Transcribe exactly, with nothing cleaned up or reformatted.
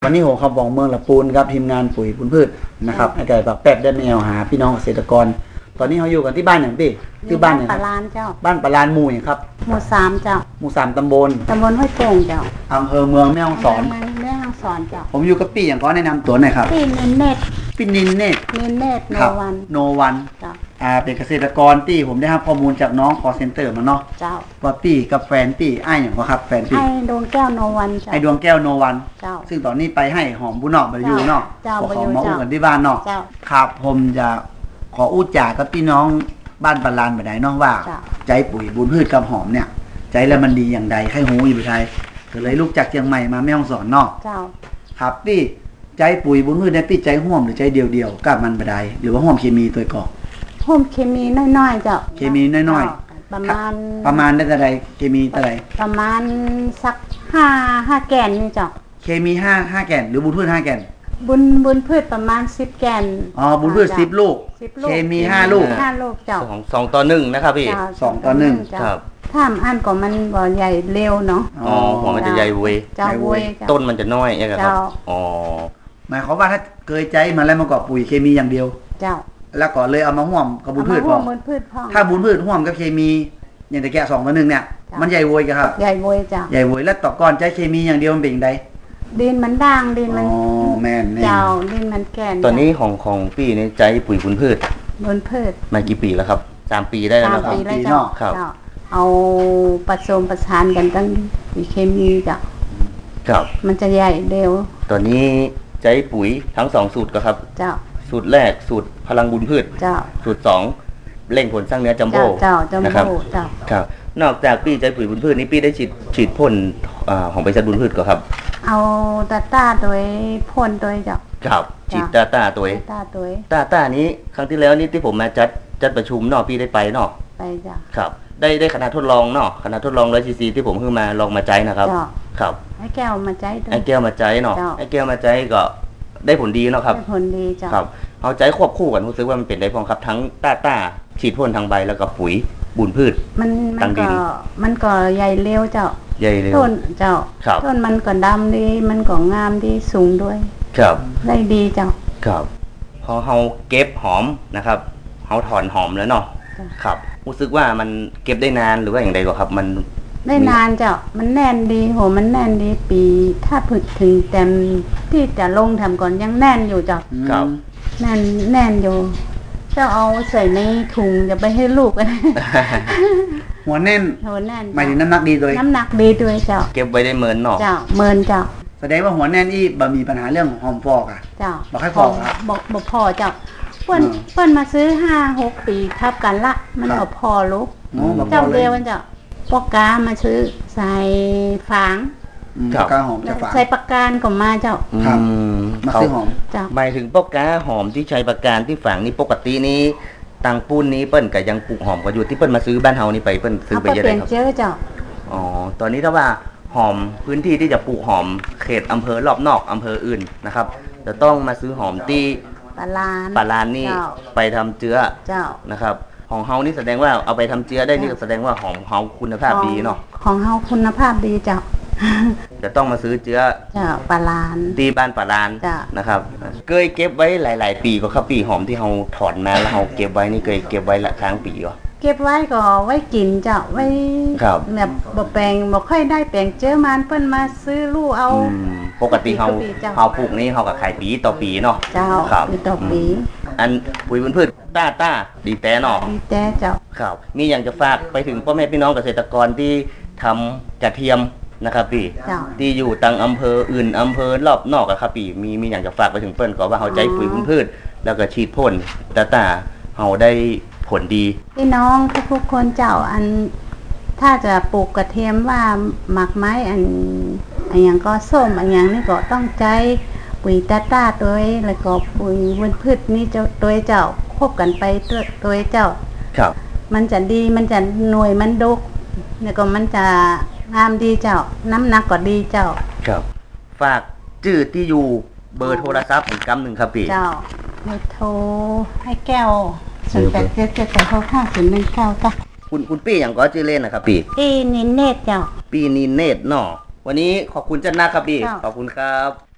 วันนี้ผมขับวองเมืองละปูนครับทีมงานปุ๋ยปุนพืชนะครับไอ้ไก่ปักแป๊บได้แนวหาพี่น้องเกษตรกรตอนนี้เขาอยู่กันที่บ้านอย่างพี่ที่บ้านเนี่ยปลาลานเจ้าบ้านปลาลานหมู่ครับหมู่สามเจ้าหมู่สามตำบลตำบลห้วยโป่งเจ้าอำเภอเมืองแม่ฮ่องสอนแม่ฮ่องสอนเจ้าผมอยู่กับพี่อย่างก็แนะนำตัวหน่อยครับพี่นินเนตพี่นินเนตนินเนตโนวันโนวันเจ้าอ่าเป็นเกษตรกรที่ผมได้รับข้อมูลจากน้องคอเซ็นเตอร์มาเนาะเจ้าว่าพี่กับแฟนพี่ไอ้อย่างก็ครับแฟนพี่ไอ้ดวงแก้วโนวันเจ้าไอ้ดวงแก้วโนวันเจ้าซึ่งตอนนี้ไปให้หอมบุญนอกไปอยู่เนาะขอขอมาอู้กันที่บ้านเนาะเจ้าครับผมจะขออู้จ่ากับพี่น้องบ้านปลานแบบไหนน้องว่าใจปุ๋ยบุญพืชกับหอมเนี่ยใจแล้วมันดีอย่างใดให้หูอยู่ไทยก็เลยลูกจากเชียงใหม่มาแม่ฮ่องสอนเนาะเจ้าครับพี่ใจปุ๋ยบุญพืชเนี่ยพี่ใจห่วมหรือใจเดียวๆกับมันแบบใดหรือว่าห่วมเคมีตัวก่อห่วมเคมีน้อยๆเจ้าเคมีน้อยๆประมาณประมาณได้เท่าไรเคมีเท่าไรประมาณสักห้าห้าแกนนี่เจ้าเคมีห้าห้าแกนหรือบุญพืชห้าแกนบุญบุญพืชประมาณสิบแกนอ๋อบุญพืชสิบลูกเคมีห้าลูกห้าลูกเจ้าสองสองต่อหนึ่งนะครับพี่สองต่อหนึ่งครับถ้าอันก็มันบ่ใหญ่เร็วเนาะอ๋อหัวมันจะใหญ่เว้ยต้นมันจะน้อยเนี่ยครับอ๋อหมายความว่าถ้าเคยใจมาแล้วมันก็ปุ๋ยเคมีอย่างเดียวเจ้าแล้วก็เลยเอามาห่วมกับบุญพืชพอถ้าบุญพืชห่วมกับเคมีอย่างตะแกะสองต่อหนึ่งเนี่ยมันใหญ่โวยกันครับใหญ่โวยจ้าใหญ่โวยแล้วต่อก่อนใจเคมีอย่างเดียวมันเป็นอย่างไรดินมันด่างดินมันอ๋อแม่นเจ้าดินมันแก่นตอนนี้ของของพี่นี่ใจปุ๋ยบุญพืชบุญพืชมากี่ปีแล้วครับสามปีได้แล้วนะครับสามปีเนาะครับเอาผสมประสานกันตั้งปุ๋ยเคมีจ้ะครับมันจะใหญ่เร็วตอนนี้ใจปุ๋ยทั้งสองสูตรก็ครับเจ้าสูตรแรกสูตรพลังบุญพืชเจ้าสูตรสองเร่งผลสร้างเนื้อจัมโบ้เจ้าจัมโบ้เจ้าครับนอกจากพี่ใจปุ๋ยบุญพืชนี่พี่ได้ฉีดฉีดพ่นของบริษัทบุญพืชก็ครับเอาตาต้าตัวพ่นตัวเจ้าครับฉีดตาต้าตัวตาตัวตาต้านี้ครั้งที่แล้วนี่ที่ผมมาจัดจัดประชุมเนาะพี่ได้ไปเนาะไปจ้ะครับได้ได้ขนาดทดลองเนาะขนาดทดลองร้อยซีซีที่ผมเพิ่งมาลองมาใจนะครับครับไอ้แก้วมาใจไอ้แก้วมาใจเนาะไอ้แก้วมาใจก็ได้ผลดีเนาะครับได้ผลดีจ้ะครับเอาใจควบคู่กันรู้สึกว่ามันเป็นได้พองครับทั้งต้าต้าฉีดพ่นทางใบแล้วก็ปุ๋ยบุญพืชมันมันก็มันก็ใหญ่เร็วเจ้าใหญ่เร็วต้นเจ้าต้นมันก็ดำดีมันก็งามดีสูงด้วยครับได้ดีเจ้าครับพอเฮาเก็บหอมนะครับเฮาถอนหอมแล้วเนาะครับรู้สึกว่ามันเก็บได้นานหรือว่าอย่างไรก็ครับมันได้นานเจ้ามันแน่นดีโหมันแน่นดีปีถ้าผึกถึงเต็มที่จะลงทำก่อนยังแน่นอยู่เจ้าครับแน่นแน่นอยู่จะเอาใส่ในถุงจะไปให้ลูกกันหัวแน่นหัวแน่นหมายถึงน้ำหนักดีด้วยน้ำหนักดีด้วยเจ้าเก็บไว้ได้เมินเนาะเจ้าเมินเจ้าแสดงว่าหัวแน่นอีบ่มีปัญหาเรื่องหอมฟอกอ่ะเจ้าบอกให้ฟอกอ่ะบอกบอกพอเจ้าเปิ้นเปิ้นมาซื้อห้าหกปีทับกันละมันก็พอลูกเจ้าเดียวมันเจ้าปอกกามาซื้อใส่ฝางปากกาหอมจะฝางใส่ปากกาก็มาเจ้าครับมาซื้อหอมหมายถึงปอกกาหอมที่ใช้ปากกาที่ฝางนี่ปกตินี้ตังปูนนี้เปิ้นก็ยังปลูกหอมก็อยู่ที่เปิ้นมาซื้อบ้านเฮานี่ไปเปิ้นซื้อไปเยอะเลยครับเจอเจ้าอ๋อตอนนี้ถ้าว่าหอมพื้นที่ที่จะปลูกหอมเขตอำเภอรอบนอกอำเภออื่นนะครับจะต้องมาซื้อหอมที่ปลาลานปลาลานนี่ไปทำเจือเจ้านะครับของเฮานี่แสดงว่าเอาไปทำเจือได้นี่แสดงว่าหอมเฮาคุณภาพดีเนาะของเฮาคุณภาพดีเจ้าจะต้องมาซื้อเจือเจ้าปลาลานที่บ้านปลาลานนะครับเคยเก็บไว้หลายๆปีก็ครับปีหอมที่เฮาถอนมาแล้วเฮาเก็บไว้นี่เคยเก็บไว้ละครั้งปีก็เก็บไว้ก็ไว้กินเจ้าไว้แบบบ่แปลงบ่ค่อยได้แปลงเจอมันเปิ้นมาซื้อลูกเอาปกติเฮาเฮาปลูกนี่เฮาก็ขายปีต่อปีเนาะเจ้าปีต่อปีอันปุ๋ยบุญพืชต้าต้าดีแต่เนาะดีแต่เจ้าครับมีอย่างจะฝากไปถึงพ่อแม่พี่น้องเกษตรกรที่ทำกระเทียมนะครับพี่ที่อยู่ต่างอำเภออื่นอำเภอรอบนอกอะครับพี่มีมีอย่างจะฝากไปถึงเปิ้นก็ว่าเฮาใจปุ๋ยบุญพืชแล้วก็ฉีดพ่นต้าต้าเฮาได้ผลดีพี่น้องทุกคนเจ้าอันถ้าจะปลูกกระเทียมว่าหมักไม้อันอันอย่างก็ส้มอันอย่างนี้ก็ต้องใจปุ๋ยต้าต้าตัวแล้วก็ปุ๋ยบุญพืชนี่เจ้าตัวเจ้าควบกันไปตัวตัวเจ้าครับมันจะดีมันจะหน่วยมันดกแล้วก็มันจะงามดีเจ้าน้ำหนักก็ดีเจ้าครับฝากชื่อที่อยู่เบอร์โทรศัพท์อีกคำหนึ่งครับพี่เจ้าเบอร์โทรให้แก้วศูนย์แปดเจ็ดเจ็ดแปดหกห้าศูนย์หนึ่งเก้าจ้ะคุณคุณปี้อย่างก็ชื่อเล่นนะครับปีปีนินเนตเจ้าปีนินเนตเนาะวันนี้ขอบคุณเจ้าหน้าครับปีขอบคุณครับ